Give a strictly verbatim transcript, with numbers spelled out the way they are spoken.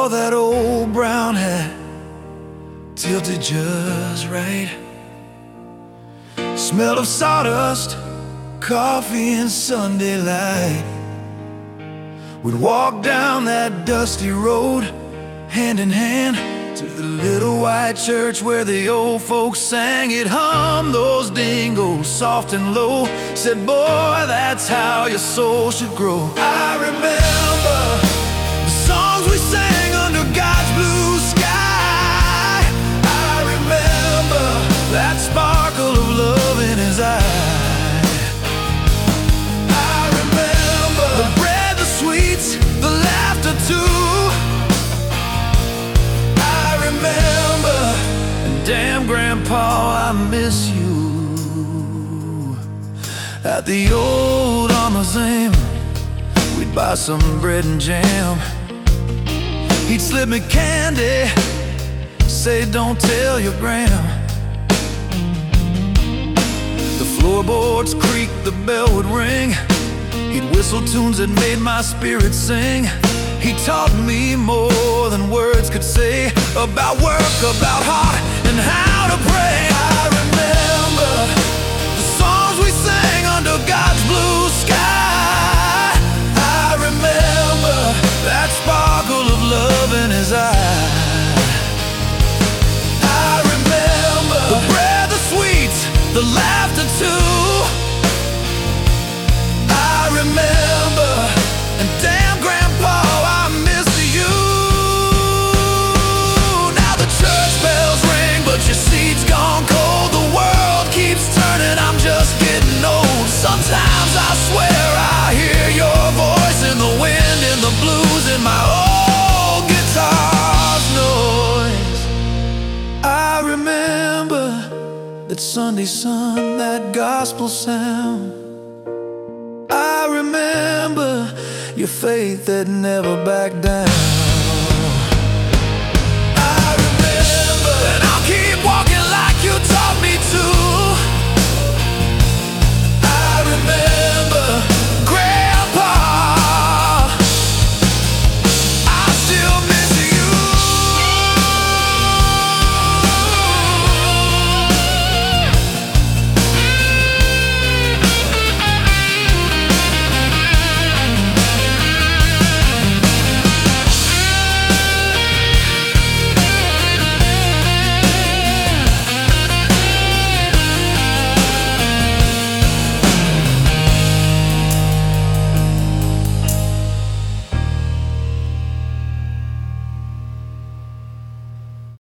wore that old brown hat, tilted just right. Smell of sawdust, coffee and Sunday light. We'd walk down that dusty road, hand in hand, to the little white church where the old folks sang. It hummed those dingos soft and low, said, boy, that's how your soul should grow. I remember the songs we sang under God's blue sky. I remember that sparkle of love in his eye. I remember the bread, the sweets, the laughter too. Damn, Grandpa, I miss you. At the old Amazon, we'd buy some bread and jam. He'd slip me candy, say, don't tell your gram. The floorboards creaked, the bell would ring. He'd whistle tunes that made my spirit sing. He taught me more than words could say, about work, about heart, and how to pray. I remember the songs we sang under God's blue sky. I remember that sparkle of love in his eye. I remember the bread, the sweets, the laughter too. I remember, and damn, Grandpa, I miss you. Now the church bells ring, but your seat's gone cold. The world keeps turning, I'm just getting old. Sometimes I swear I hear your voice in the wind, in the blues, in my old guitar's noise. I remember that Sunday sun, that gospel sound. I remember your faith that never backed down.